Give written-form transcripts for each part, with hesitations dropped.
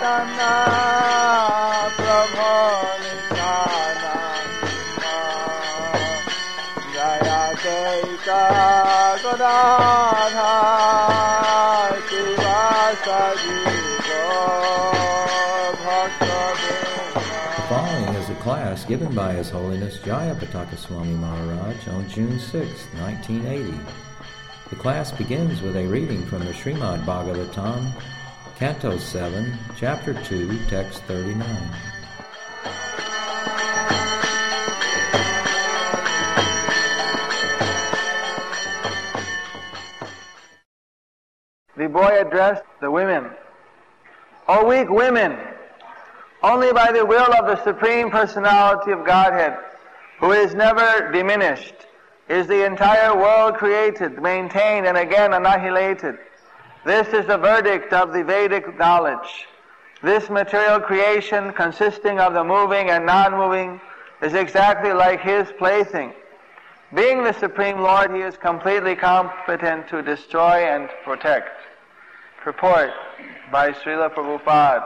Following is a class given by His Holiness Jayapataka Swami Maharaj on June 6, 1980. The class begins with a reading from the Srimad Bhagavatam, Canto 7, Chapter 2, Text 39. The boy addressed the women. O weak women, only by the will of the Supreme Personality of Godhead, who is never diminished, is the entire world created, maintained, and again annihilated. This is the verdict of the Vedic knowledge. This material creation, consisting of the moving and non-moving, is exactly like His plaything. Being the Supreme Lord, He is completely competent to destroy and protect. Purport by Srila Prabhupada.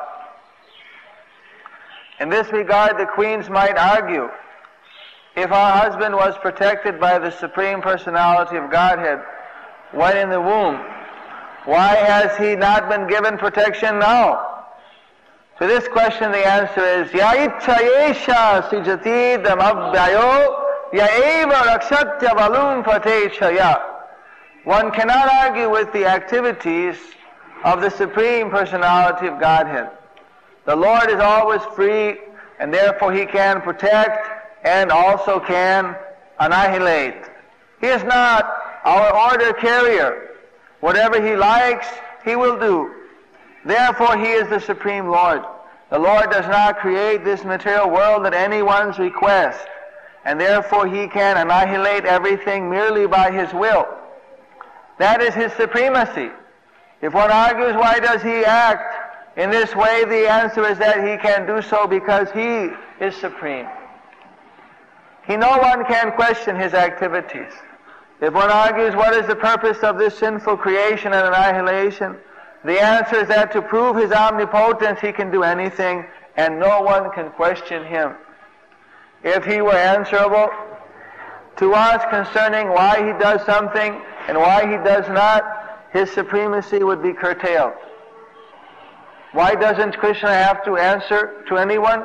In this regard, the queens might argue, if our husband was protected by the Supreme Personality of Godhead when in the womb, why has he not been given protection now? To this question the answer is, Ya ichcha yesha sujati damabhyayo ya eva rakshatya valum patechaya. One cannot argue with the activities of the Supreme Personality of Godhead. The Lord is always free, and therefore He can protect and also can annihilate. He is not our order carrier. Whatever He likes, He will do. Therefore He is the Supreme Lord. The Lord does not create this material world at anyone's request, and therefore He can annihilate everything merely by His will. That is His supremacy. If one argues, why does He act in this way, the answer is that He can do so because He is supreme. No one can question His activities. If one argues what is the purpose of this sinful creation and annihilation, the answer is that to prove His omnipotence He can do anything and no one can question Him. If He were answerable to us concerning why He does something and why He does not, His supremacy would be curtailed. Why doesn't Krishna have to answer to anyone?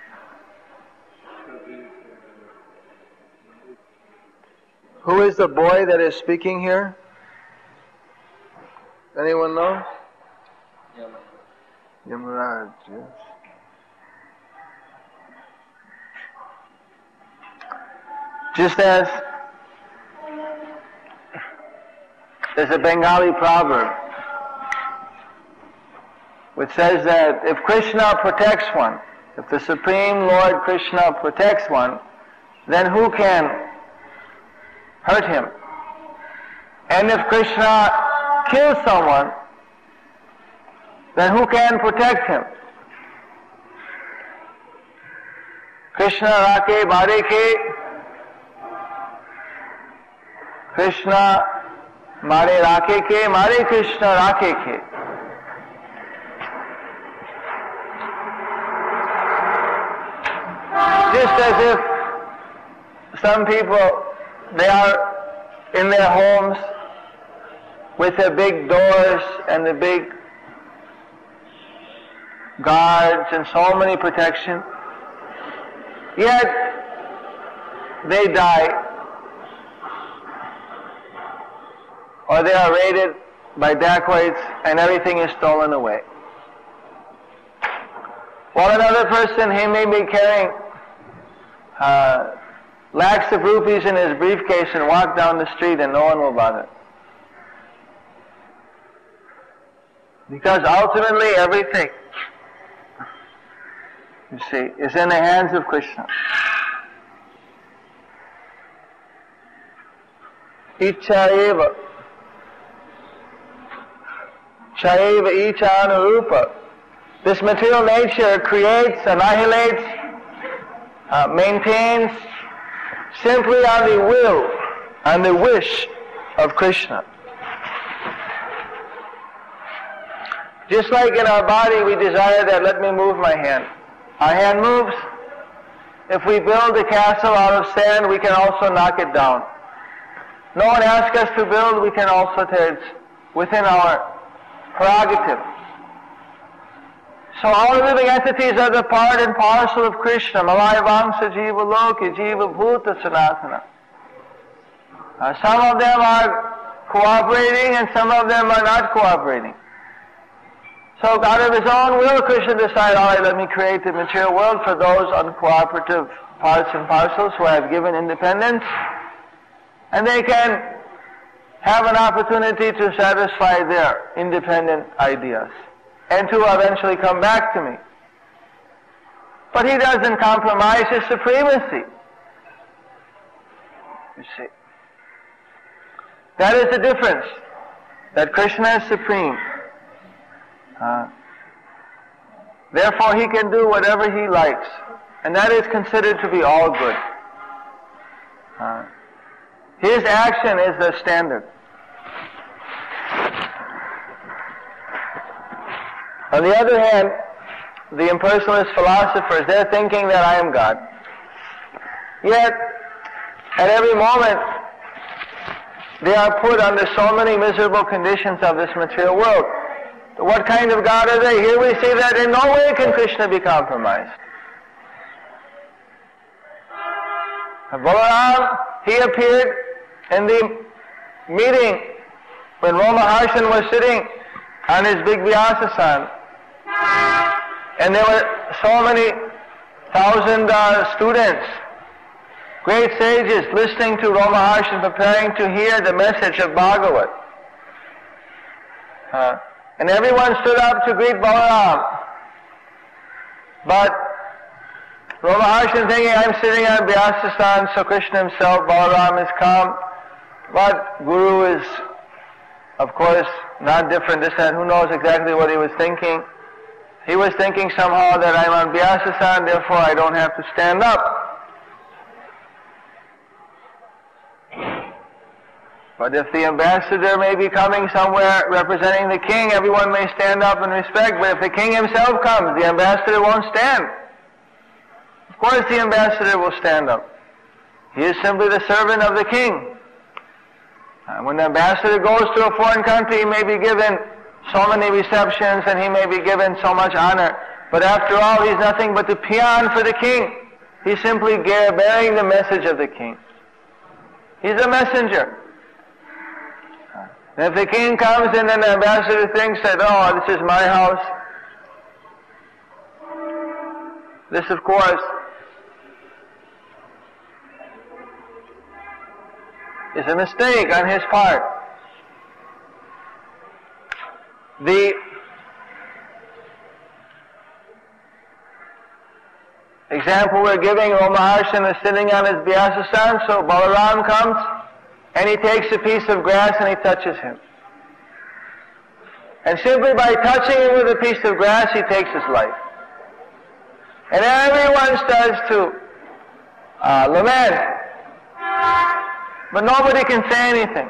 Who is the boy that is speaking here? Anyone know? Yamaraj, yes. Just as there's a Bengali proverb which says that if Krishna protects one, if the Supreme Lord Krishna protects one, then who can hurt him? And if Krishna kills someone, then who can protect him? Krishna rake mare ke, Krishna mare rake ke, mare Krishna rake ke. Just as if some people, they are in their homes with their big doors and the big guards and so many protection, yet they die or they are raided by dacoits and everything is stolen away. While another person, he may be carrying lakhs of rupees in his briefcase and walk down the street and no one will bother. Because ultimately everything, you see, is in the hands of Krishna. Ichcha eva. Chaiva ichcha anurupa. This material nature creates, annihilates, maintains simply on the will, on the wish of Krishna. Just like in our body we desire that, let me move my hand. Our hand moves. If we build a castle out of sand, we can also knock it down. No one asks us to build, we can also tear it within our prerogative. So all living entities are the part and parcel of Krishna. Malaya Vamsa Jiva Loki, Jiva Bhuta Sanatana. Some of them are cooperating and some of them are not cooperating. So out of his own will, Krishna decided, all right, let me create the material world for those uncooperative parts and parcels who I have given independence. And they can have an opportunity to satisfy their independent ideas and to eventually come back to me. But he doesn't compromise his supremacy. You see. That is the difference, that Krishna is supreme. Therefore he can do whatever he likes, and that is considered to be all good. His action is the standard. On the other hand, the impersonalist philosophers, they're thinking that I am God. Yet, at every moment, they are put under so many miserable conditions of this material world. What kind of God are they? Here we see that in no way can Krishna be compromised. Balaram, he appeared in the meeting when Romaharshan was sitting on his big Vyasasan. And there were so many thousand students, great sages, listening to Romaharshan, preparing to hear the message of Bhagavat. And everyone stood up to greet Balaram. But Romaharshan thinking, I'm sitting on Vyasasana, so Krishna himself, Balaram, has come. But Guru is, of course, not different this and who knows exactly what he was thinking. He was thinking somehow that I'm on Vyasasana, therefore I don't have to stand up. But if the ambassador may be coming somewhere representing the king, everyone may stand up in respect. But if the king himself comes, the ambassador won't stand. Of course the ambassador will stand up. He is simply the servant of the king. When the ambassador goes to a foreign country, he may be given so many receptions and he may be given so much honor. But after all, he's nothing but the peon for the king. He's simply bearing the message of the king. He's a messenger. And if the king comes and then the ambassador thinks that, oh, this is my house, this, of course, is a mistake on his part. The example we're giving, Romaharshan is sitting on his Vyasasana, so Balaram comes, and he takes a piece of grass and he touches him. And simply by touching him with a piece of grass, he takes his life. And everyone starts to lament. But nobody can say anything.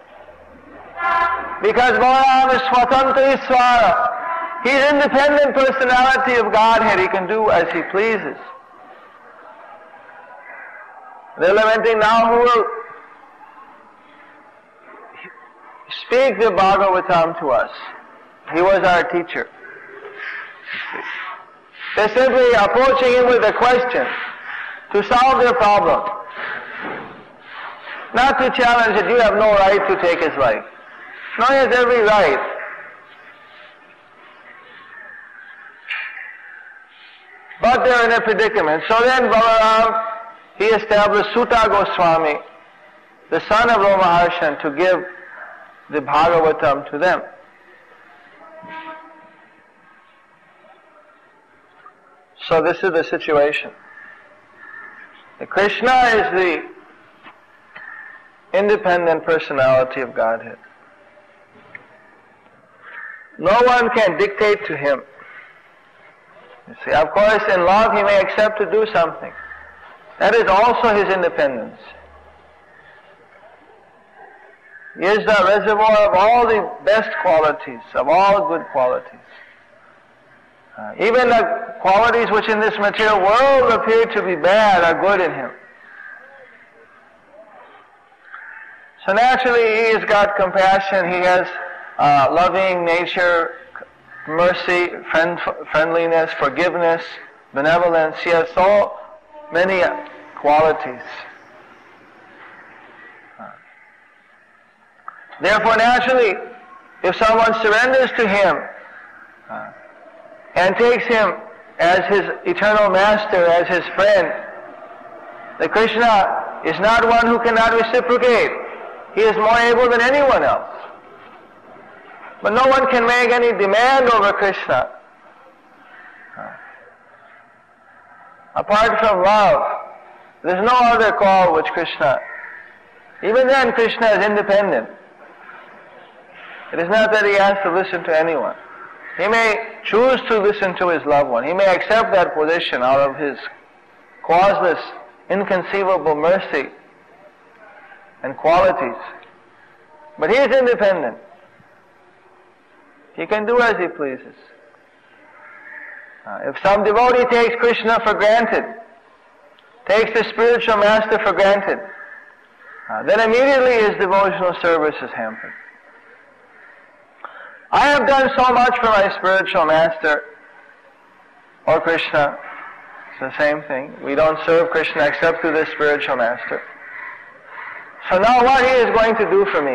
Because Balaram is Swatantra Iswara. He's independent personality of Godhead. He can do as he pleases. They're lamenting, now who will speak the Bhagavatam to us? He was our teacher. They're simply approaching him with a question to solve their problem. Not to challenge that you have no right to take his life. No, he has every right. But they're in a predicament. So then Balaram, he established Suta Goswami, the son of Romaharshan, to give the Bhagavatam to them. So this is the situation. The Krishna is the independent personality of Godhead. No one can dictate to him. You see, of course, in love he may accept to do something. That is also his independence. He is the reservoir of all the best qualities, of all good qualities. Even the qualities which in this material world appear to be bad are good in him. So naturally he has got compassion, he has loving nature, mercy, friendliness, forgiveness, benevolence. He has so many qualities. Therefore, naturally, if someone surrenders to him and takes him as his eternal master, as his friend, the Krishna is not one who cannot reciprocate. He is more able than anyone else. But no one can make any demand over Krishna. Apart from love, there is no other call which Krishna. Even then, Krishna is independent. It is not that he has to listen to anyone. He may choose to listen to his loved one. He may accept that position out of his causeless, inconceivable mercy and qualities. But he is independent. He can do as he pleases. If some devotee takes Krishna for granted, takes the spiritual master for granted, then immediately his devotional service is hampered. I have done so much for my spiritual master or Krishna. It's the same thing. We don't serve Krishna except through the spiritual master. So now what he is going to do for me?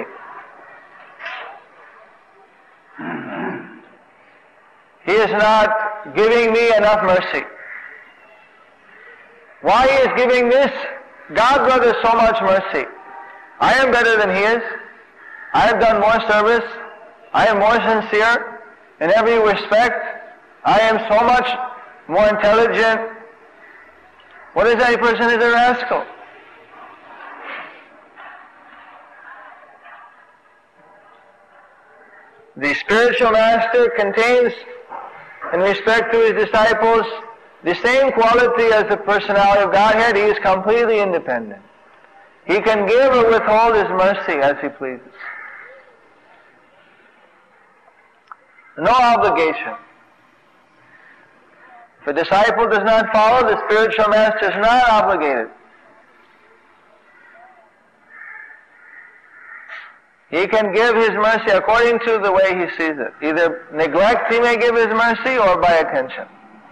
He is not giving me enough mercy. Why he is giving this godbrother so much mercy? I am better than he is. I have done more service. I am more sincere in every respect. I am so much more intelligent. What is that person? Is a rascal. The spiritual master contains, in respect to his disciples, the same quality as the personality of Godhead. He is completely independent. He can give or withhold his mercy as he pleases. No obligation. If a disciple does not follow, the spiritual master is not obligated. He can give his mercy according to the way he sees it. Either neglect he may give his mercy, or by attention.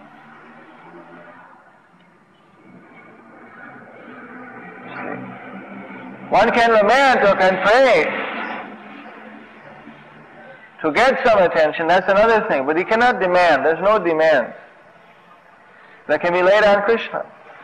One can lament or can pray to get some attention, that's another thing. But he cannot demand. There's no demand that can be laid on Krishna.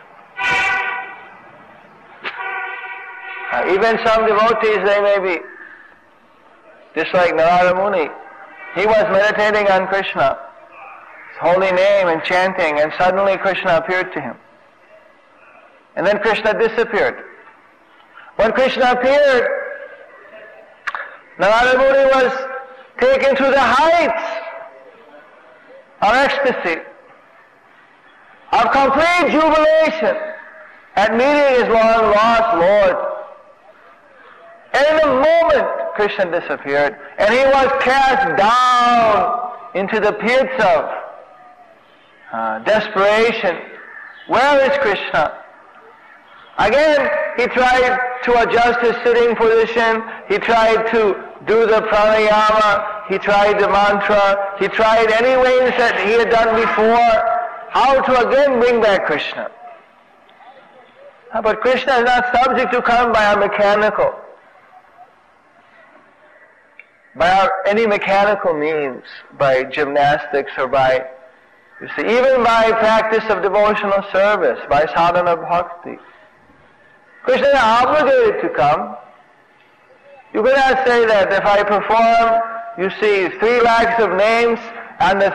Even some devotees, they may be, just like Narada Muni, he was meditating on Krishna, his holy name, and chanting, and suddenly Krishna appeared to him. And then Krishna disappeared. When Krishna appeared, Narada Muni was taken to the heights of ecstasy, of complete jubilation at meeting his long-lost Lord. And in a moment, Krishna disappeared, and he was cast down into the pits of desperation. Where is Krishna? Again, he tried to adjust his sitting position. He tried to do the pranayama. He tried the mantra. He tried any ways that he had done before, how to again bring back Krishna. But Krishna is not subject to come by any mechanical means, by gymnastics or by, you see, even by practice of devotional service, by sadhana bhakti. Krishna is obligated to come. You cannot say that if I perform, you see, 3 lakhs of names, and the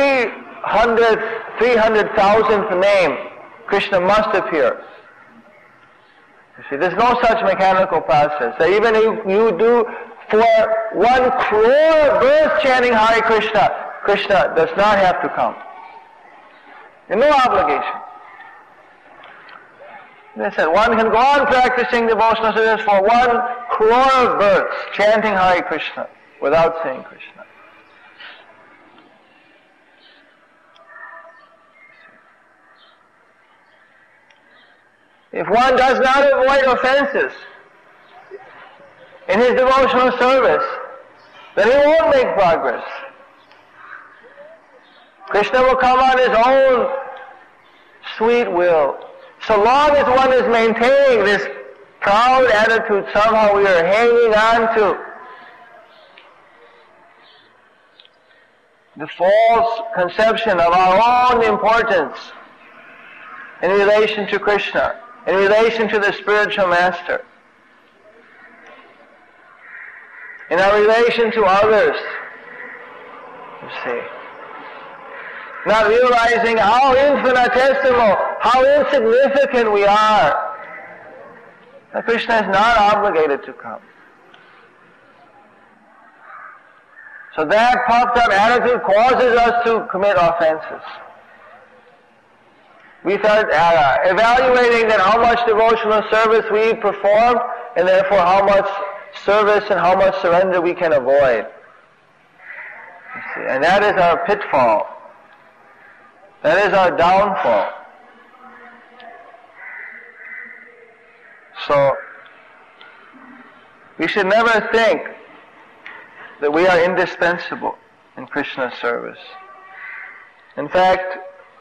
300,000th name, Krishna must appear. You see, there's no such mechanical process. That even if you do for 1 crore births chanting Hare Krishna, Krishna does not have to come. There's no obligation. They said one can go on practicing devotional service for 1 crore of births, chanting Hare Krishna without saying Krishna. If one does not avoid offenses in his devotional service, then he won't make progress. Krishna will come on his own sweet will. So long as one is maintaining this proud attitude, somehow we are hanging on to the false conception of our own importance in relation to Krishna, in relation to the spiritual master, in our relation to others, you see. Not realizing how infinitesimal, how insignificant we are. That Krishna is not obligated to come. So that puffed up attitude causes us to commit offenses. We start evaluating that how much devotional service we perform, and therefore how much service and how much surrender we can avoid. You see, and that is our pitfall. That is our downfall. So, we should never think that we are indispensable in Krishna's service. In fact,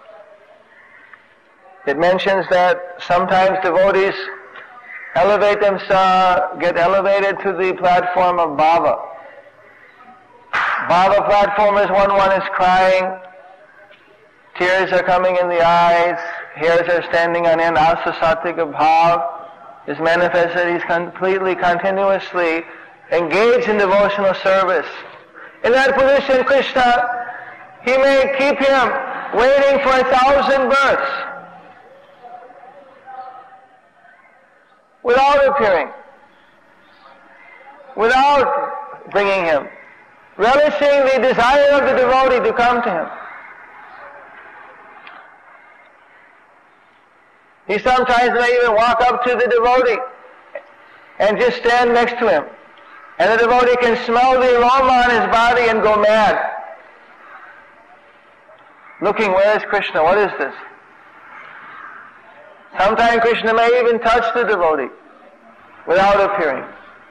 it mentions that sometimes devotees get elevated to the platform of bhava. Bhava platform is when one is crying, tears are coming in the eyes, hairs are standing on end, asa sattviga bhav is manifested. He's completely, continuously engaged in devotional service. In that position, Krishna, he may keep him waiting for 1,000 births without appearing, without bringing him, relishing the desire of the devotee to come to him. He sometimes may even walk up to the devotee and just stand next to him. And the devotee can smell the aroma on his body and go mad. Looking, where is Krishna? What is this? Sometimes Krishna may even touch the devotee without appearing.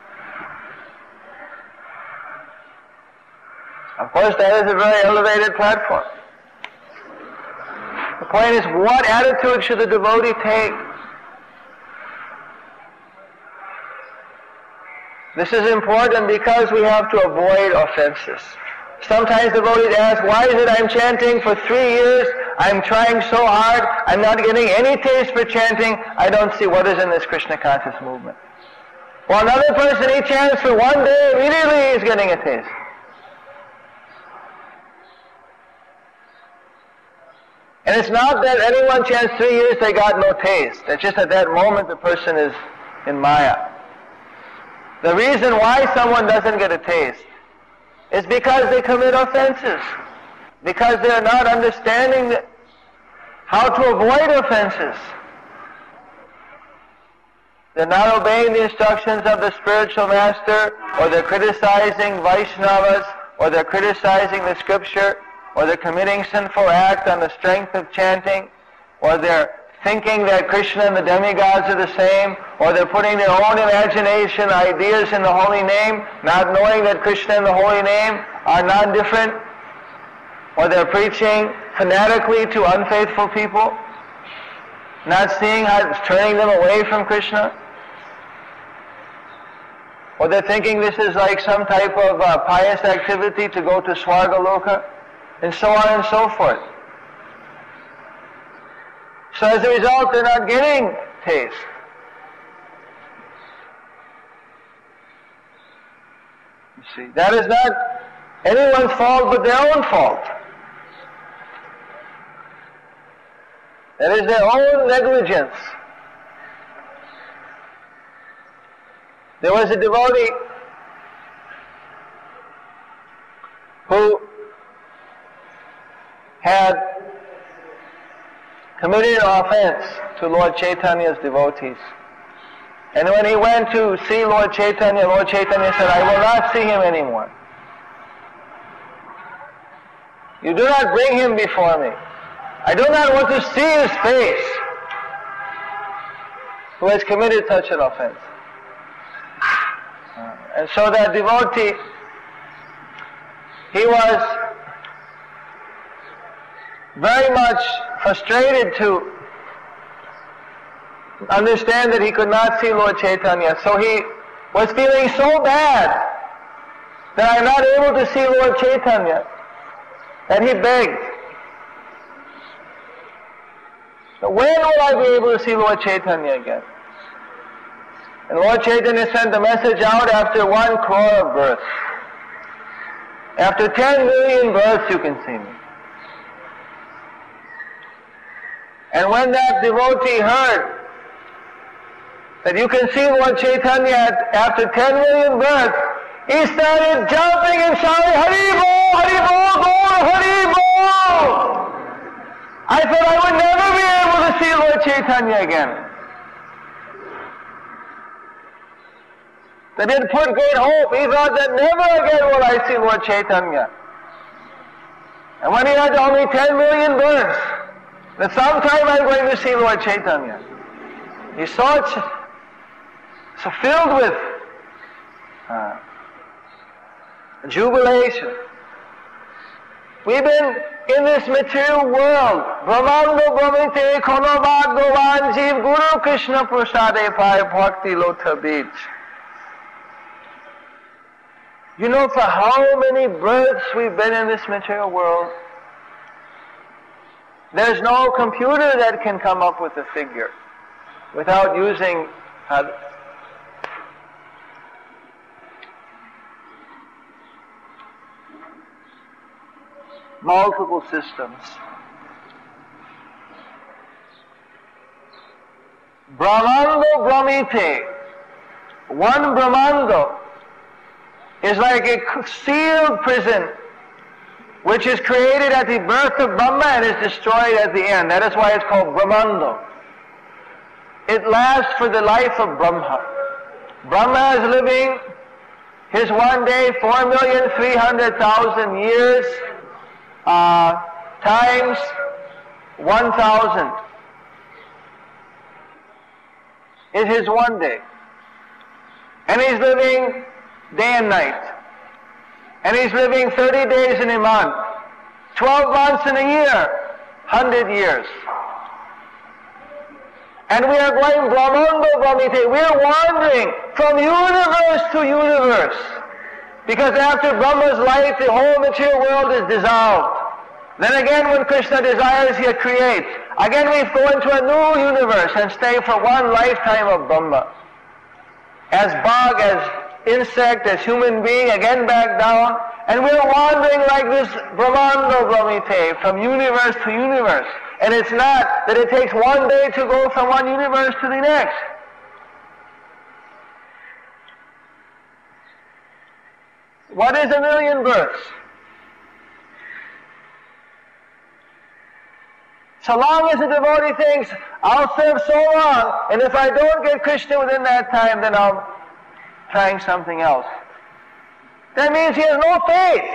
Of course, that is a very elevated platform. The point is, what attitude should the devotee take? This is important because we have to avoid offenses. Sometimes devotees ask, why is it I'm chanting for 3 years, I'm trying so hard, I'm not getting any taste for chanting, I don't see what is in this Krishna conscious movement. Well, another person, he chants for 1 day, immediately he's getting a taste. And it's not that anyone chants 3 years, they got no taste. It's just at that moment the person is in Maya. The reason why someone doesn't get a taste is because they commit offenses. Because they are not understanding how to avoid offenses. They're not obeying the instructions of the spiritual master, or they're criticizing Vaishnavas, or they're criticizing the scripture, or they're committing sinful act on the strength of chanting, or they're thinking that Krishna and the demigods are the same, or they're putting their own imagination, ideas in the holy name, not knowing that Krishna and the holy name are not different, or they're preaching fanatically to unfaithful people, not seeing how it's turning them away from Krishna, or they're thinking this is like some type of pious activity to go to Swargaloka, and so on and so forth. So as a result, they're not getting taste. You see, that is not anyone's fault but their own fault. That is their own negligence. There was a devotee who had committed an offense to Lord Chaitanya's devotees. And when he went to see Lord Chaitanya said, I will not see him anymore. You do not bring him before me. I do not want to see his face who has committed such an offense. And so that devotee, he was very much frustrated to understand that he could not see Lord Chaitanya. So he was feeling so bad that I'm not able to see Lord Chaitanya, that he begged, "So when will I be able to see Lord Chaitanya again?" And Lord Chaitanya sent a message out, after 1 crore of births. After 10 million births you can see me. And when that devotee heard that you can see Lord Chaitanya after 10 million births, he started jumping and shouting, "Hari Bol, Hari Bol, Gaur, Hari Bol!" I thought I would never be able to see Lord Chaitanya again. That had put great hope. He thought that never again will I see Lord Chaitanya. And when he had only 10 million births, that sometime I'm going to see Lord Chaitanya. He's so filled with jubilation. We've been in this material world. Brahmando Brahmite Kono Bhagwan Jeev Guru Krishna Prasade Pai Bhakti Lotha Beach. You know for how many births we've been in this material world? There's no computer that can come up with a figure without using multiple systems. Brahmando Brahmite. One Brahmando is like a sealed prison which is created at the birth of Brahma and is destroyed at the end. That is why it's called Brahmando. It lasts for the life of Brahma. Brahma is living his one day 4,300,000 years times 1,000 is his one day. And he's living day and night. And he's living 30 days in a month, 12 months in a year, 100 years. And we are going Brahmando Brahmite. We are wandering from universe to universe. Because after Brahma's life, the whole material world is dissolved. Then again, when Krishna desires, he creates. Again, we go into a new universe and stay for one lifetime of Brahma. As bug, as insect, as human being, again back down. And we're wandering like this Brahmando Brahmite from universe to universe. And it's not that it takes one day to go from one universe to the next. What is a million births? So long as the devotee thinks, I'll serve so long, and if I don't get Krishna within that time, then I'm trying something else. That means he has no faith.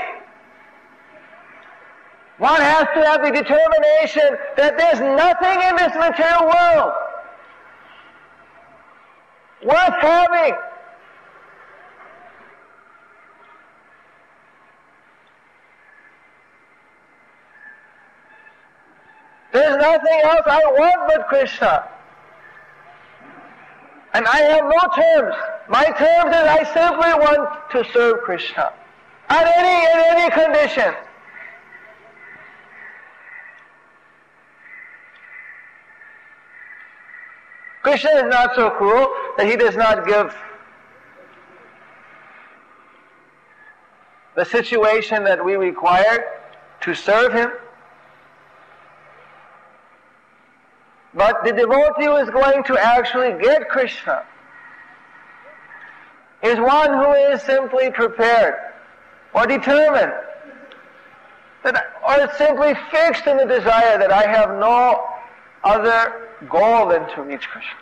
One has to have the determination that there's nothing in this material world worth having. There's nothing else I want but Krishna. And I have no terms. My terms is I simply want to serve Krishna. In any condition. Krishna is not so cruel that he does not give the situation that we require to serve him. But the devotee who is going to actually get Krishna is one who is simply prepared or determined or simply fixed in the desire that I have no other goal than to reach Krishna.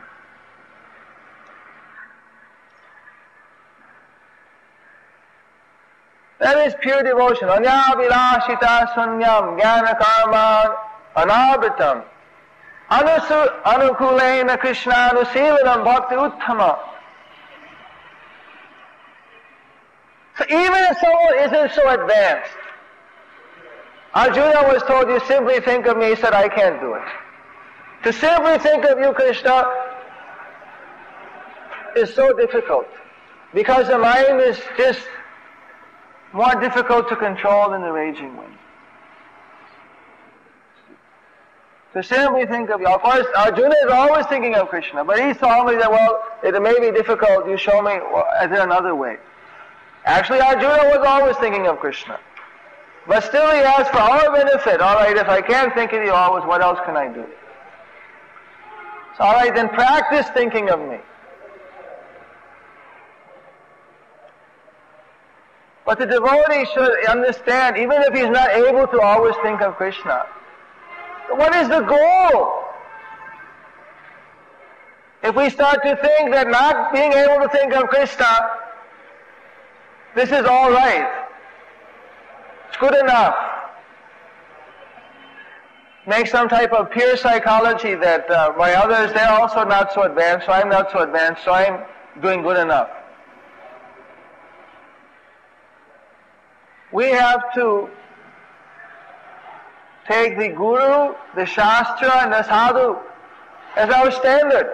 That is pure devotion. Anyavilashita sunyam jnana karma anabhitam anukulena Krishna anusilanam bhakti uttama. So even if someone isn't so advanced, Arjuna was told, you simply think of me. He said, I can't do it. To simply think of you, Krishna, is so difficult because the mind is just more difficult to control than the raging wind. To simply think of you. Of course, Arjuna is always thinking of Krishna, but he saw me that, well, it may be difficult. You show me, well, is there another way? Actually, Arjuna was always thinking of Krishna. But still he asked for our benefit. All right, if I can't think of you always, what else can I do? So, all right, then practice thinking of me. But the devotee should understand, even if he's not able to always think of Krishna, what is the goal? If we start to think that not being able to think of Krishna, this is all right, it's good enough. Make some type of pure psychology that by others, they're also not so advanced, so I'm not so advanced, so I'm doing good enough. We have to take the Guru, the Shastra, and the Sadhu as our standard.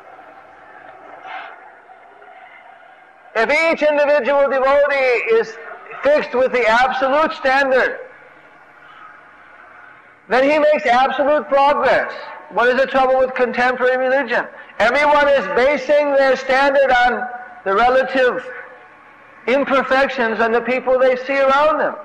If each individual devotee is fixed with the absolute standard, then he makes absolute progress. What is the trouble with contemporary religion? Everyone is basing their standard on the relative imperfections and the people they see around them.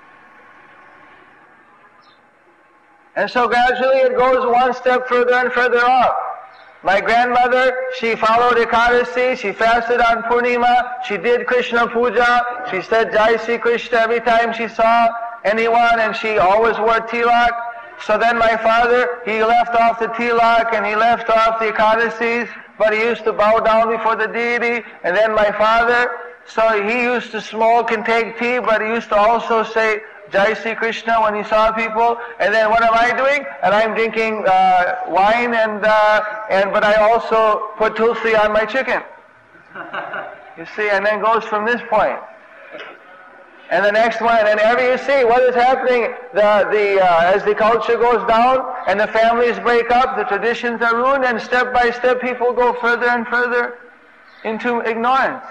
And so gradually it goes one step further and further off. My grandmother, she followed Ekadasi, she fasted on Purnima, she did Krishna Puja, she said Jai Sri Krishna every time she saw anyone, and she always wore tilak. So then my father, he left off the tilak and he left off the Ekadasis, but he used to bow down before the deity. And then my father, so he used to smoke and take tea, but he used to also say Jai Sri Krishna when he saw people. And then what am I doing? And I'm drinking wine, but I also put tulsi on my chicken. You see, and then goes from this point. And the next one, and whenever you see what is happening, as the culture goes down and the families break up, the traditions are ruined, and step by step people go further and further into ignorance.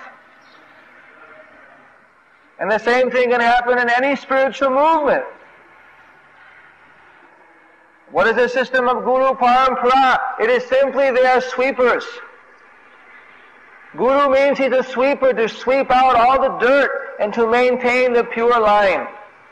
And the same thing can happen in any spiritual movement. What is the system of Guru Parampara? It is simply they are sweepers. Guru means he's a sweeper, to sweep out all the dirt and to maintain the pure line.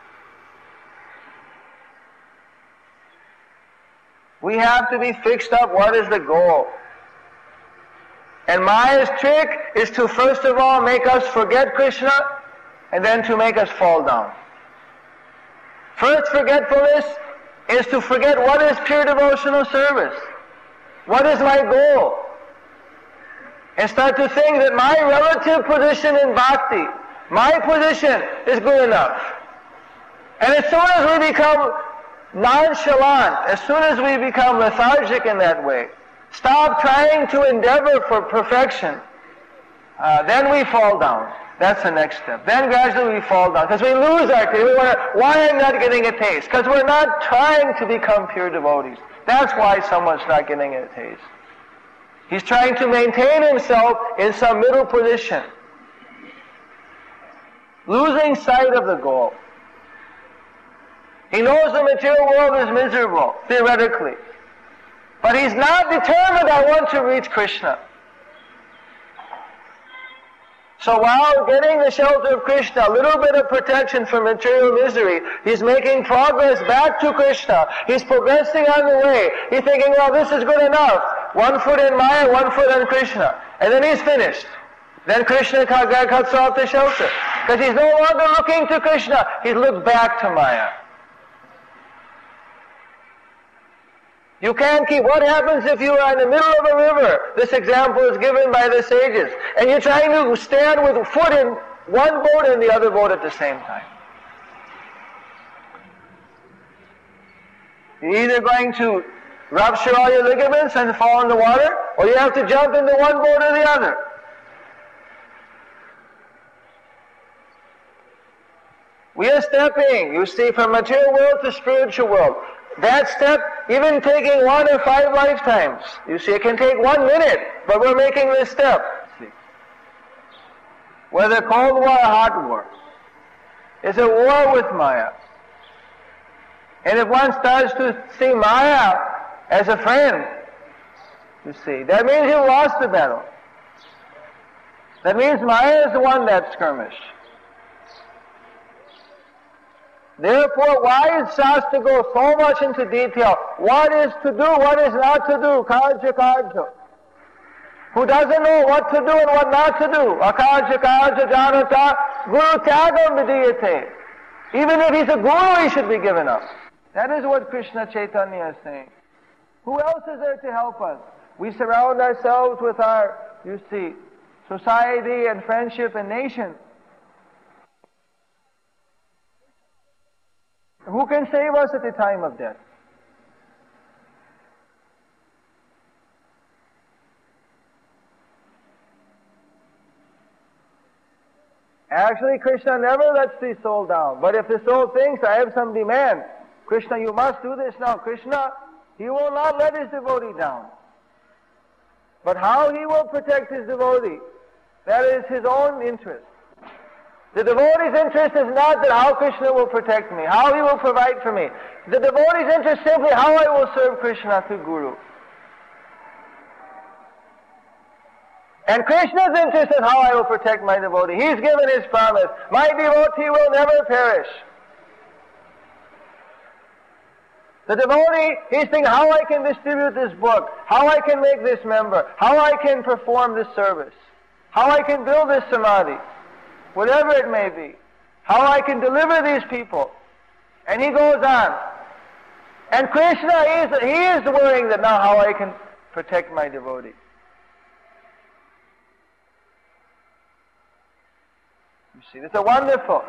We have to be fixed up what is the goal. And Maya's trick is to first of all make us forget Krishna, and then to make us fall down. First forgetfulness is to forget what is pure devotional service. What is my goal? And start to think that my relative position in bhakti, my position is good enough. And as soon as we become nonchalant, as soon as we become lethargic in that way, stop trying to endeavor for perfection, then we fall down. That's the next step. Then gradually we fall down because we lose our taste. We wonder, why I'm not getting a taste? Because we're not trying to become pure devotees. That's why someone's not getting a taste. He's trying to maintain himself in some middle position, losing sight of the goal. He knows the material world is miserable, theoretically. But he's not determined, I want to reach Krishna. So while getting the shelter of Krishna, a little bit of protection from material misery, he's making progress back to Krishna. He's progressing on the way. He's thinking, well, this is good enough. 1 foot in Maya, 1 foot in Krishna. And then he's finished. Then Krishna cuts off the shelter. Because he's no longer looking to Krishna. He's looked back to Maya. You can't keep. What happens if you are in the middle of a river? This example is given by the sages. And you're trying to stand with a foot in one boat and the other boat at the same time. You're either going to rupture all your ligaments and fall in the water, or you have to jump into one boat or the other. We are stepping, you see, from material world to spiritual world. That step, even taking 1 or 5 lifetimes. You see, it can take 1 minute, but we're making this step. Whether cold war or hot war, it's a war with Maya. And if one starts to see Maya as a friend, you see, that means you've lost the battle. That means Maya is the one that skirmished. Therefore, why is Shastra go so much into detail? What is to do, what is not to do? Karja karja. Who doesn't know what to do and what not to do? Akarja karja janata guru tyagam vidiyate. Even if he's a guru, he should be given up. That is what Krishna Chaitanya is saying. Who else is there to help us? We surround ourselves with our, you see, society and friendship and nation. Who can save us at the time of death? Actually, Krishna never lets the soul down. But if the soul thinks, I have some demand, Krishna, you must do this now. Krishna, he will not let his devotee down. But how he will protect his devotee, that is his own interest. The devotee's interest is not that how Krishna will protect me, how he will provide for me. The devotee's interest is simply how I will serve Krishna through Guru. And Krishna's interest is how I will protect my devotee. He's given his promise. My devotee will never perish. The devotee, he's thinking how I can distribute this book, how I can make this member, how I can perform this service, how I can build this samadhi, whatever it may be, how I can deliver these people. And he goes on. And Krishna, he is worrying that now how I can protect my devotee. You see, it's a wonderful.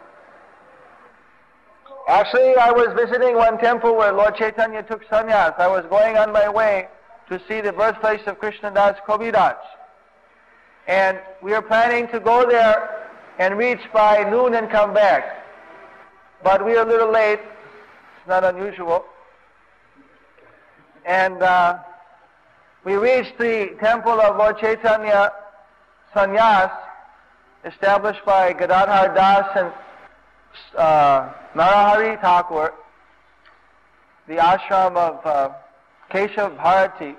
Actually, I was visiting one temple where Lord Chaitanya took sannyas. I was going on my way to see the birthplace of Krishnadas Kaviraj. And we were planning to go there and reach by noon and come back. But we were a little late. It's not unusual. And we reached the temple of Lord Chaitanya Sannyas, established by Gadadhar Das and Narahari Thakur, the ashram of Keshav Bharati,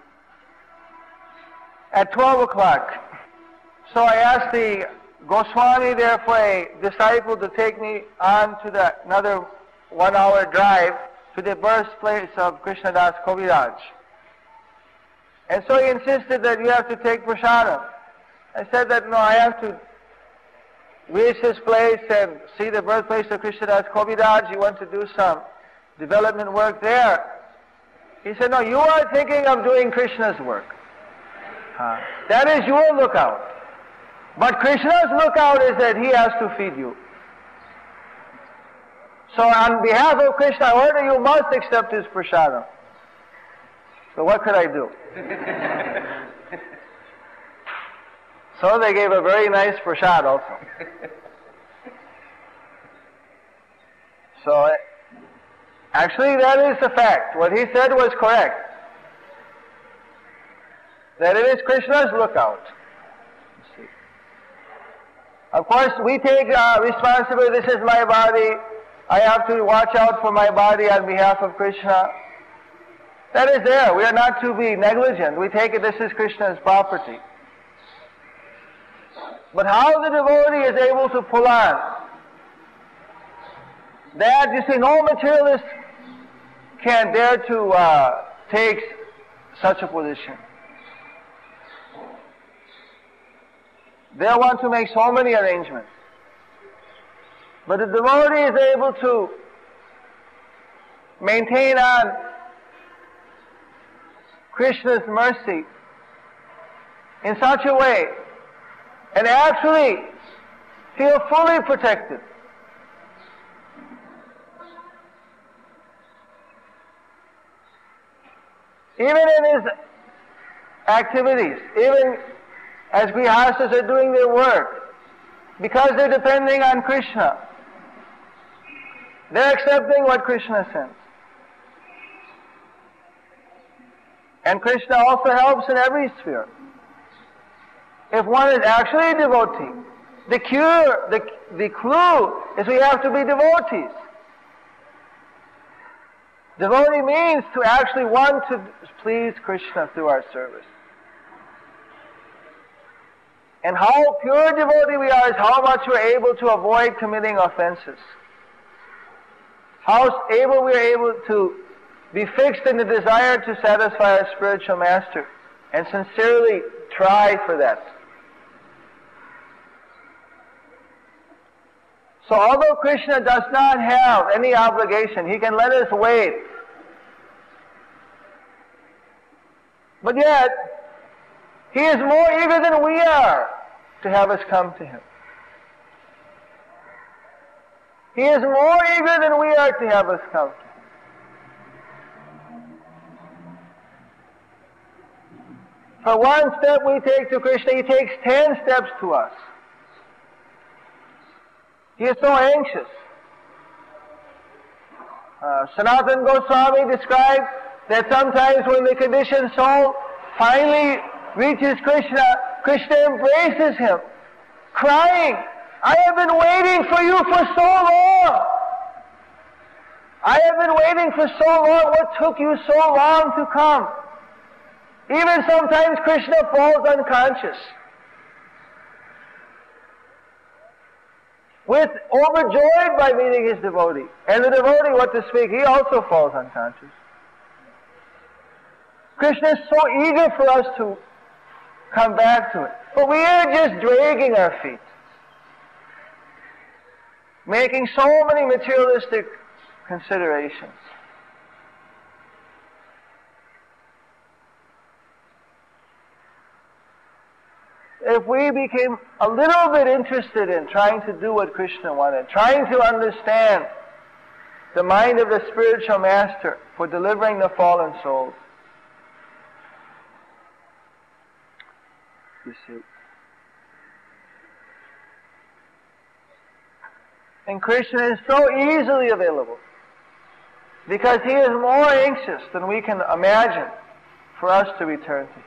at 12 o'clock. So I asked the Goswami there for a disciple to take me on to another 1 hour drive to the birthplace of Krishnadas Kaviraj. And so he insisted that you have to take prasadam. I said that no, I have to reach this place and see the birthplace of Krishnadas Kaviraj. You want to do some development work there. He said, no, you are thinking of doing Krishna's work. That is your lookout. But Krishna's lookout is that he has to feed you. So on behalf of Krishna, I order you must accept his prasadam. So what could I do? So they gave a very nice prasad also. So actually that is the fact. What he said was correct. That it is Krishna's lookout. You see. Of course we take responsibility. This is my body. I have to watch out for my body on behalf of Krishna. That is there. We are not to be negligent. We take it this is Krishna's property. But how the devotee is able to pull on, that, you see, no materialist can dare to take such a position. They want to make so many arrangements. But the devotee is able to maintain on Krishna's mercy in such a way and actually feel fully protected. Even in his activities, even as grihastas are doing their work, because they're depending on Krishna, they're accepting what Krishna sends. And Krishna also helps in every sphere. If one is actually a devotee, the clue is we have to be devotees. Devotee means to actually want to please Krishna through our service. And how pure devotee we are is how much we're able to avoid committing offenses. How able we are able to be fixed in the desire to satisfy our spiritual master and sincerely try for that. So although Krishna does not have any obligation, he can let us wait. But yet, he is more eager than we are to have us come to him. He is more eager than we are to have us come to him. For one step we take to Krishna, he takes 10 steps to us. He is so anxious. Sanatana Goswami described that sometimes when the conditioned soul finally reaches Krishna, Krishna embraces him, crying, "I have been waiting for you for so long. I have been waiting for so long. What took you so long to come?" Even sometimes Krishna falls unconscious. Overjoyed by meeting his devotee. And the devotee, what to speak, he also falls unconscious. Krishna is so eager for us to come back to it. But we are just dragging our feet, making so many materialistic considerations. If we became a little bit interested in trying to do what Krishna wanted, trying to understand the mind of the spiritual master for delivering the fallen souls, you see. And Krishna is so easily available because he is more anxious than we can imagine for us to return to him.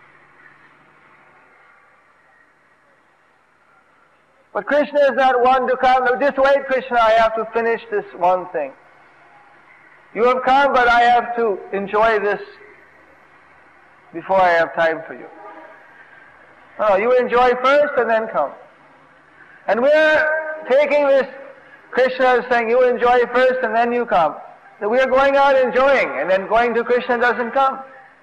But Krishna is not one to come, "No, just wait, Krishna, I have to finish this one thing. You have come, but I have to enjoy this before I have time for you." No, you enjoy first and then come. And we're taking this, Krishna is saying, you enjoy first and then you come. So we are going out enjoying, and then going to Krishna doesn't come.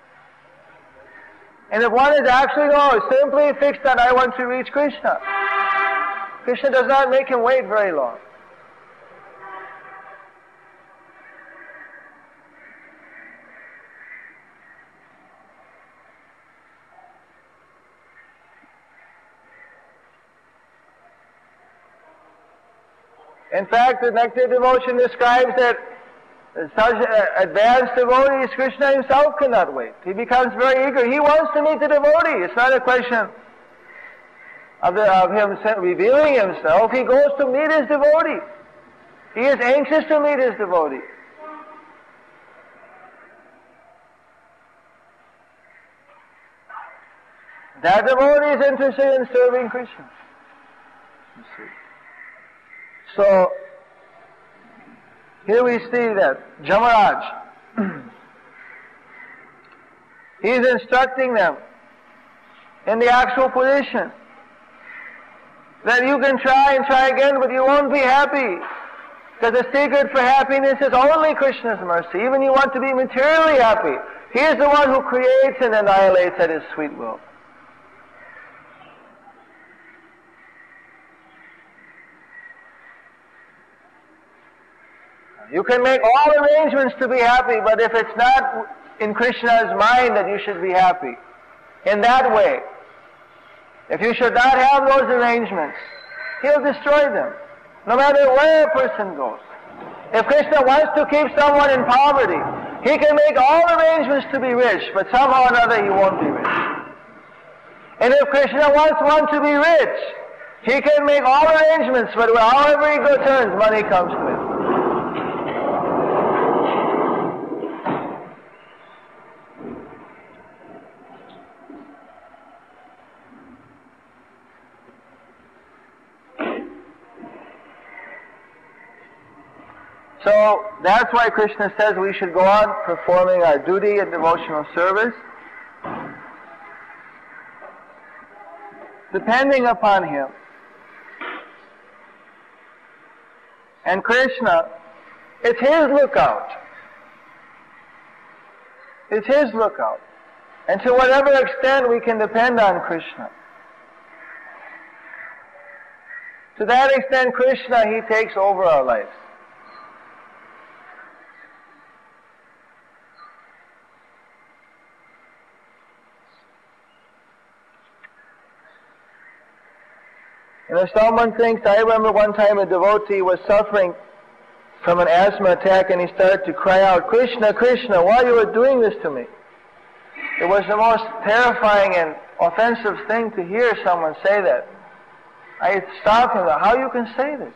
And if one is actually, simply fixed that I want to reach Krishna, Krishna does not make him wait very long. In fact, the Nectar Devotion describes that such advanced devotees, Krishna himself cannot wait. He becomes very eager. He wants to meet the devotee. It's not a question of him revealing himself. He goes to meet his devotee. He is anxious to meet his devotee. That devotee is interested in serving Krishna. You see. So, here we see that Jamaraj, he is instructing them in the actual position that you can try and try again, but you won't be happy. Because the secret for happiness is only Krishna's mercy. Even you want to be materially happy, he is the one who creates and annihilates at his sweet will. You can make all arrangements to be happy, but if it's not in Krishna's mind that you should be happy. In that way. If you should not have those arrangements, He'll destroy them, no matter where a person goes. If Krishna wants to keep someone in poverty, He can make all arrangements to be rich, but somehow or another he won't be rich. And if Krishna wants one to be rich, He can make all arrangements, but however he turns, money comes to him. So that's why Krishna says we should go on performing our duty and devotional service, depending upon Him. And Krishna, it's His lookout. It's His lookout. And to whatever extent we can depend on Krishna, to that extent Krishna, He takes over our lives. And if someone thinks, I remember one time a devotee was suffering from an asthma attack and he started to cry out, Krishna, Krishna, why you are doing this to me? It was the most terrifying and offensive thing to hear someone say that. I stopped him, how you can say this?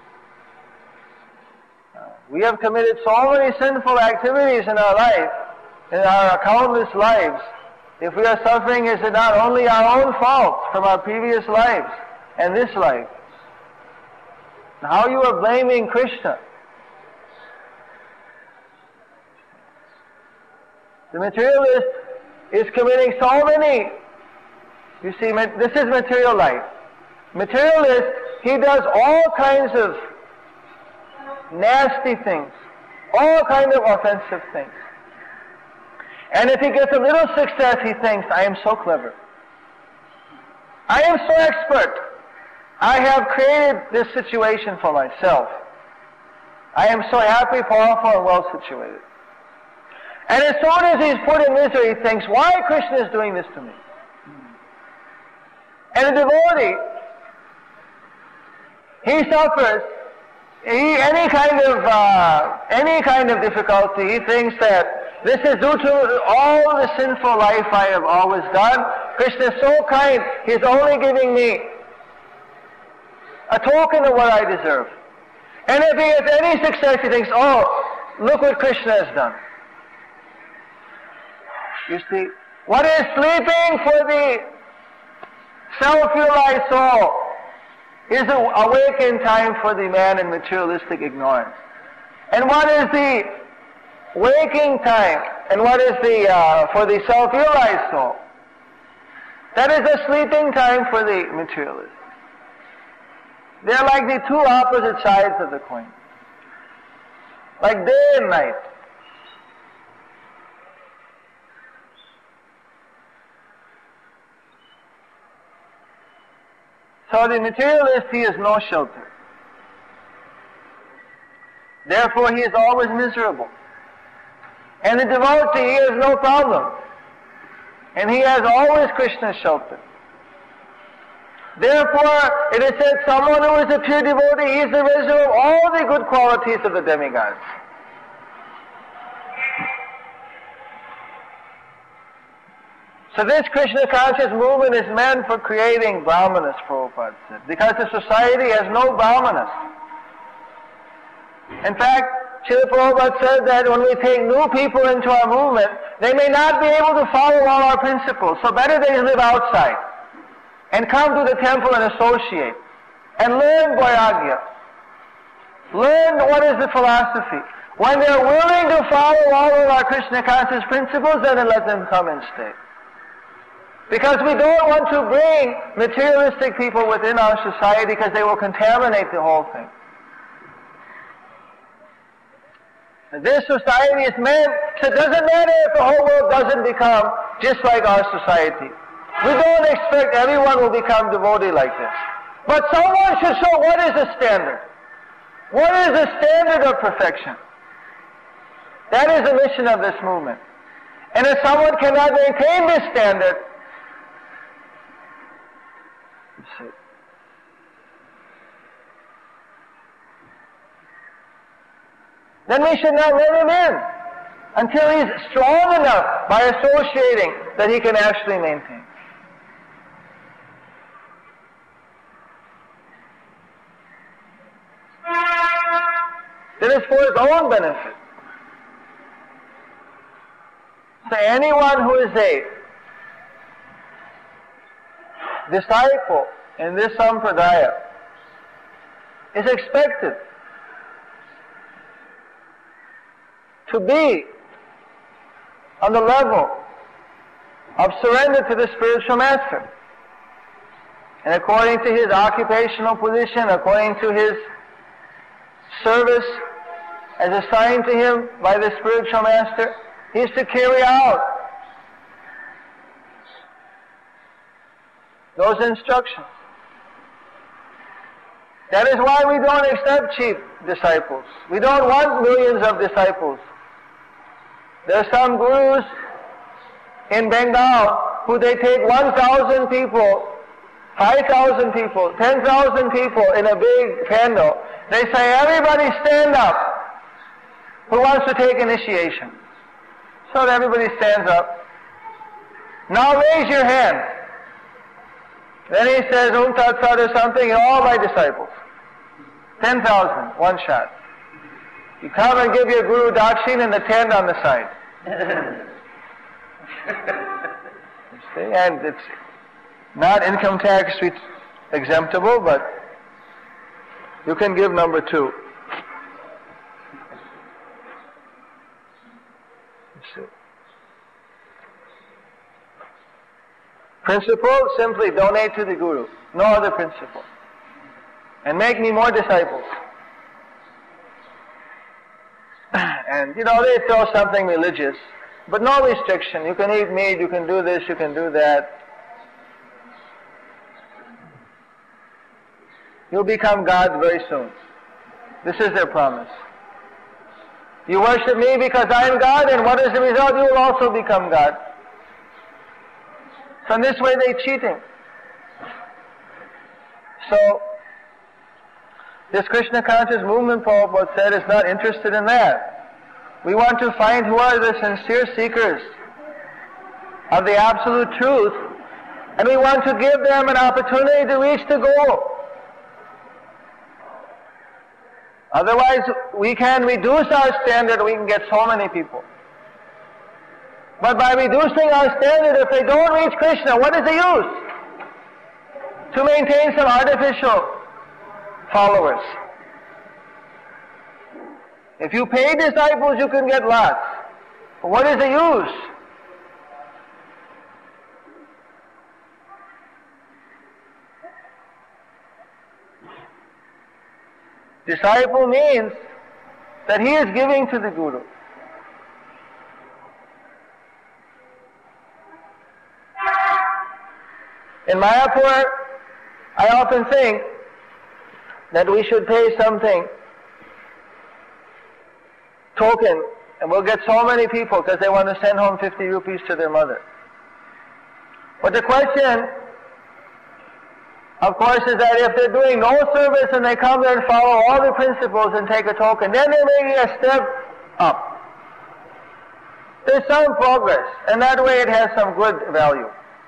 We have committed so many sinful activities in our life, in our countless lives. If we are suffering, is it not only our own fault from our previous lives and this life? How you are blaming Krishna? The materialist is committing so many, you see, this is material life. Materialist, he does all kinds of nasty things, all kinds of offensive things. And if he gets a little success, he thinks, I am so clever. I am so expert. I have created this situation for myself. I am so happy, powerful, and well situated. And as soon as he's put in misery, he thinks, why Krishna is doing this to me? And the devotee, he suffers any kind of difficulty. He thinks that this is due to all the sinful life I have always done. Krishna is so kind, He's only giving me a token of what I deserve. And if he has any success, he thinks, oh, look what Krishna has done. You see, what is sleeping for the self-realized soul is awakened time for the man in materialistic ignorance. And what is the waking time? And what is the for the self-realized soul? That is a sleeping time for the materialist. They're like the two opposite sides of the coin. Like day and night. So the materialist, he has no shelter. Therefore, he is always miserable. And the devotee, he has no problem. And he has always Krishna's shelter. Therefore, it is said, someone who is a pure devotee, he is the reservoir of all the good qualities of the demigods. So this Krishna conscious movement is meant for creating brahmanas, Prabhupada said, because the society has no brahmanas. In fact, Srila Prabhupada said that when we take new people into our movement, they may not be able to follow all our principles, so better they live outside and come to the temple and associate and learn Vairagya. Learn what is the philosophy. When they're willing to follow all of our Krishna conscious principles, then let them come and stay. Because we don't want to bring materialistic people within our society because they will contaminate the whole thing. And this society is meant, so it doesn't matter if the whole world doesn't become just like our society. We don't expect everyone will become devotee like this. But someone should show what is the standard. What is the standard of perfection? That is the mission of this movement. And if someone cannot maintain this standard, then we should not let him in until he's strong enough by associating that he can actually maintain. It is for his own benefit. So anyone who is a disciple in this sampradaya is expected to be on the level of surrender to the spiritual master. And according to his occupational position, according to his service as assigned to him by the spiritual master, he is to carry out those instructions. That is why we don't accept cheap disciples. We don't want millions of disciples. There are some gurus in Bengal who they take 1,000 people, 5,000 people, 10,000 people in a big pandal. They say, everybody stand up who wants to take initiation. So everybody stands up. Now raise your hand. Then he says, Tat Sat or something, and all my disciples. 10,000, one shot. You come and give your guru dakshin and the tent on the side. You see? And it's not income tax exemptable, but you can give number 2. You see? Principle, simply donate to the guru. No other principle. And make me more disciples. And, they throw something religious, but no restriction. You can eat meat, you can do this, you can do that. You'll become God very soon. This is their promise. You worship me because I am God, and what is the result? You will also become God. So in this way they're cheating. So, this Krishna conscious movement, Prabhupada said, is not interested in that. We want to find who are the sincere seekers of the absolute truth, and we want to give them an opportunity to reach the goal. Otherwise, we can reduce our standard, we can get so many people. But by reducing our standard, if they don't reach Krishna, what is the use? To maintain some artificial followers. If you pay disciples, you can get lots. But what is the use? Disciple means that he is giving to the Guru. In Mayapur, I often think that we should pay something, token, and we'll get so many people because they want to send home 50 rupees to their mother. But the question, of course, is that if they're doing no service and they come there and follow all the principles and take a token, then they're making a step up. There's some progress, and that way it has some good value.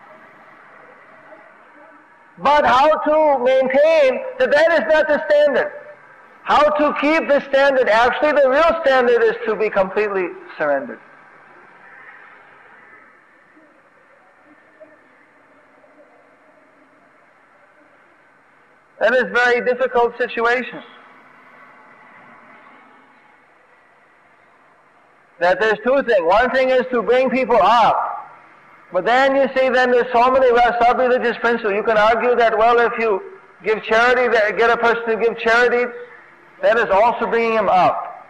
But how to maintain that is not the standard. How to keep the standard. Actually, the real standard is to be completely surrendered. That is a very difficult situation. That there's two things. One thing is to bring people up. But then you see, then there's so many sub-religious principles. You can argue that, well, if you give charity, get a person to give charity, that is also bringing him up.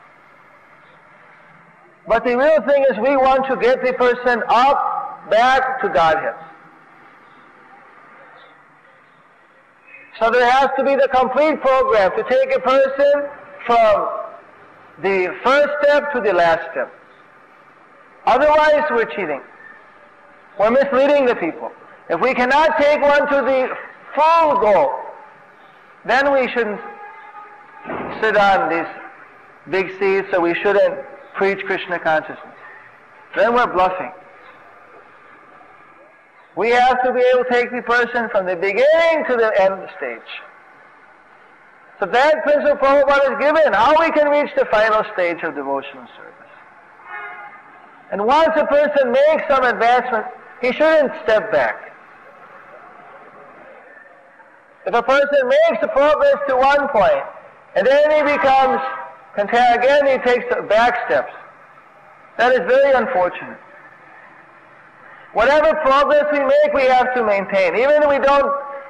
But the real thing is we want to get the person up, back to Godhead. So there has to be the complete program to take a person from the first step to the last step. Otherwise, we're cheating. We're misleading the people. If we cannot take one to the full goal, then we shouldn't sit on these big seats, so we shouldn't preach Krishna consciousness. Then we're bluffing. We have to be able to take the person from the beginning to the end stage. So that principle Prabhupada is given, how we can reach the final stage of devotional service. And once a person makes some advancement, he shouldn't step back. If a person makes a progress to one point, and then he becomes content again, he takes back steps. That is very unfortunate. Whatever progress we make, we have to maintain. Even if we don't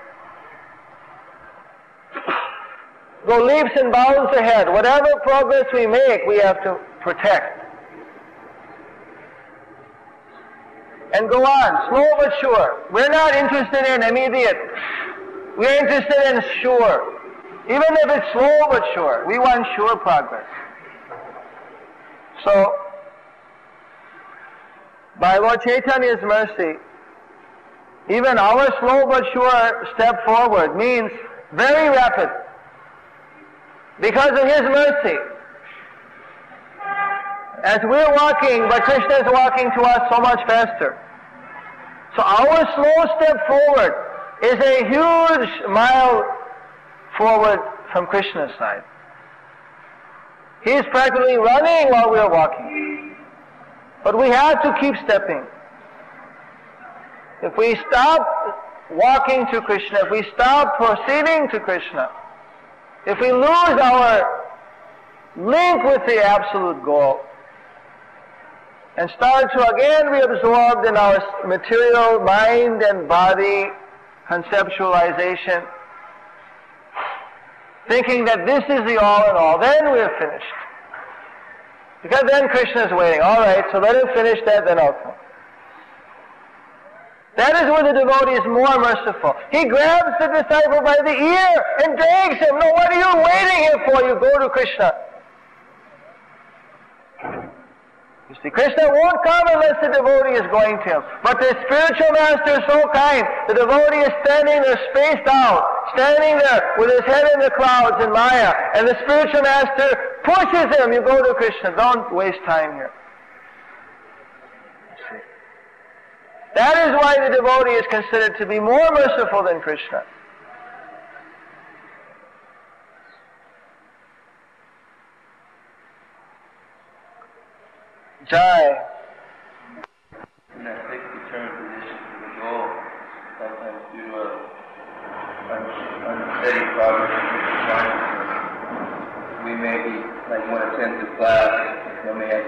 go leaps and bounds ahead, whatever progress we make, we have to protect. And go on, slow but sure. We're not interested in immediate. We're interested in sure. Even if it's slow but sure, we want sure progress. So, by Lord Chaitanya's mercy, even our slow but sure step forward means very rapid. Because of His mercy. As we're walking, but Krishna is walking to us so much faster. So our slow step forward is a huge mile forward from Krishna's side. He's practically running while we're walking. But we have to keep stepping. If we stop walking to Krishna, if we stop proceeding to Krishna, if we lose our link with the absolute goal, and start to again be absorbed in our material mind and body conceptualization, thinking that this is the all in all, then we're finished. Because then Krishna is waiting. All right, so let him finish that, then I'll come. That is where the devotee is more merciful. He grabs the disciple by the ear and drags him. No, what are you waiting here for? You go to Krishna. You see, Krishna won't come unless the devotee is going to him. But the spiritual master is so kind. The devotee is standing there spaced out, standing there with his head in the clouds in Maya, and the spiritual master pushes him. You go to Krishna. Don't waste time here. See? That is why the devotee is considered to be more merciful than Krishna. Jai. In that fixed determined position to the goal, sometimes due to unsteady progress in consciousness, we may be like one attends to class, one may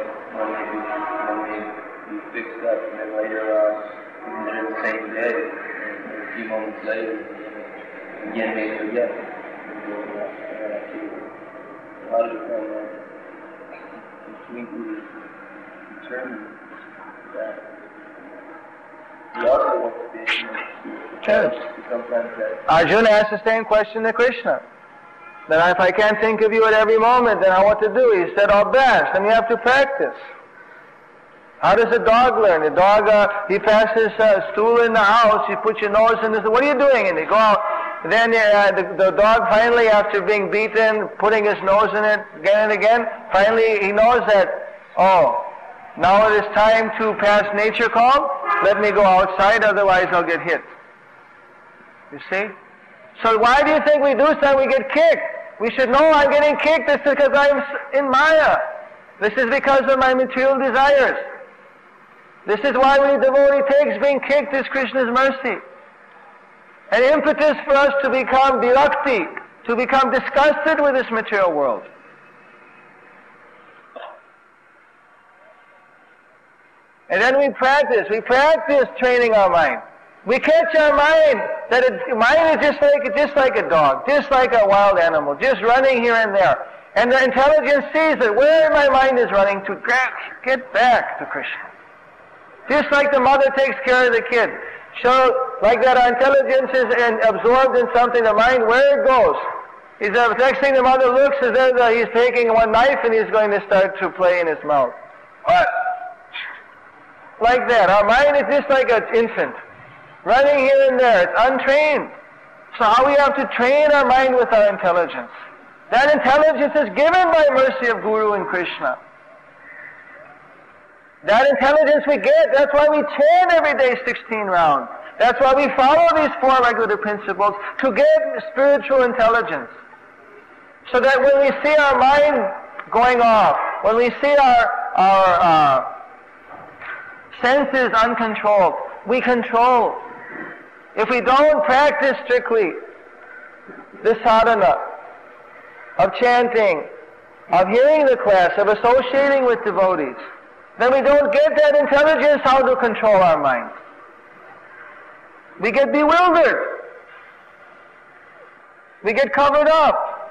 be fixed up, and then later on, even during the same day, and a few moments later, again may forget. How do you come completely determined that he also wants to be sometimes that Arjuna asked the same question to Krishna. Then if I can't think of you at every moment, then what to do? He said, "Oh, best." Then you have to practice. How does a dog learn? The dog, he passes a stool in the house, you put your nose in this, what are you doing? And they go out. Then the dog finally, after being beaten, putting his nose in it again and again, finally he knows that, oh, now it is time to pass nature call. Let me go outside, otherwise I'll get hit. You see? So why do you think we do something? We get kicked. We should know I'm getting kicked. This is because I'm in Maya. This is because of my material desires. This is why when the devotee takes being kicked is Krishna's mercy. An impetus for us to become virakti, to become disgusted with this material world. And then we practice training our mind. We catch our mind that mind is just like a dog, just like a wild animal, just running here and there. And the intelligence sees it. Where my mind is running to, get back to Krishna. Just like the mother takes care of the kid. So, like that, our intelligence is absorbed in something, the mind, where it goes. The next thing the mother looks is that he's taking one knife and he's going to start to play in his mouth. What? like that. Our mind is just like an infant, running here and there. It's untrained. So how we have to train our mind with our intelligence. That intelligence is given by mercy of Guru and Krishna. That intelligence we get, that's why we chant every day 16 rounds. That's why we follow these 4 regulative principles, to get spiritual intelligence. So that when we see our mind going off, when we see our senses uncontrolled, we control. If we don't practice strictly the sadhana of chanting, of hearing the class, of associating with devotees, then we don't get that intelligence how to control our mind. We get bewildered. We get covered up.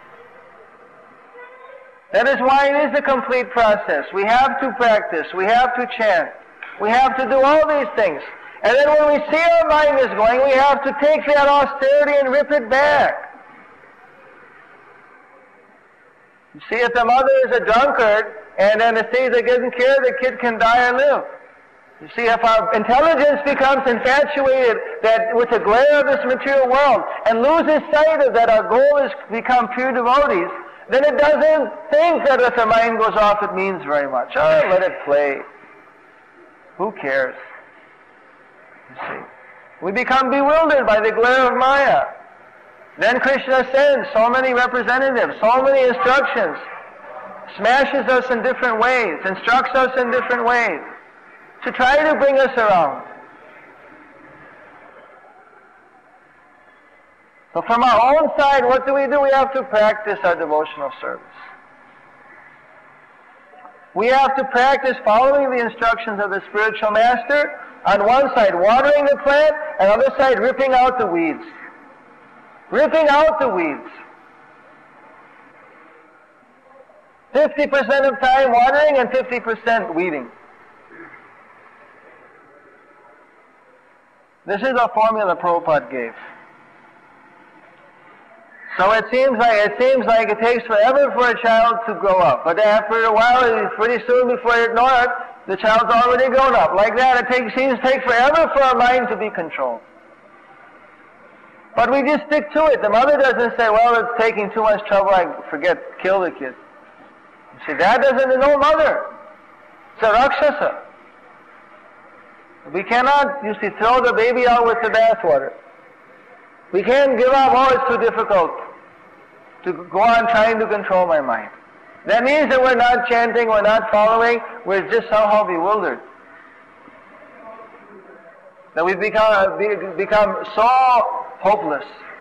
That is why it is a complete process. We have to practice. We have to chant. We have to do all these things. And then when we see our mind is going, we have to take that austerity and rip it back. You see, if the mother is a drunkard, and anesthesia doesn't care, the kid can die or live. You see, if our intelligence becomes infatuated with the glare of this material world and loses sight of that our goal is to become pure devotees, then it doesn't think that if the mind goes off it means very much. Oh, let it play. Who cares? You see, we become bewildered by the glare of Maya. Then Krishna sends so many representatives, so many instructions, smashes us in different ways, instructs us in different ways, to try to bring us around. So from our own side, what do? We have to practice our devotional service. We have to practice following the instructions of the spiritual master. On one side, watering the plant, and on the other side, ripping out the weeds. Ripping out the weeds. 50% of time watering and 50% weeding. This is a formula Prabhupada gave. So it seems like it takes forever for a child to grow up. But after a while, pretty soon before you know it, the child's already grown up. Like that, seems to take forever for our mind to be controlled. But we just stick to it. The mother doesn't say, well, it's taking too much trouble, kill the kid. You see, that doesn't know mother. It's a Rakshasa. We cannot, throw the baby out with the bathwater. We can't give up, oh, it's too difficult to go on trying to control my mind. That means that we're not chanting, we're not following, we're just somehow bewildered. That we've become so hopeless.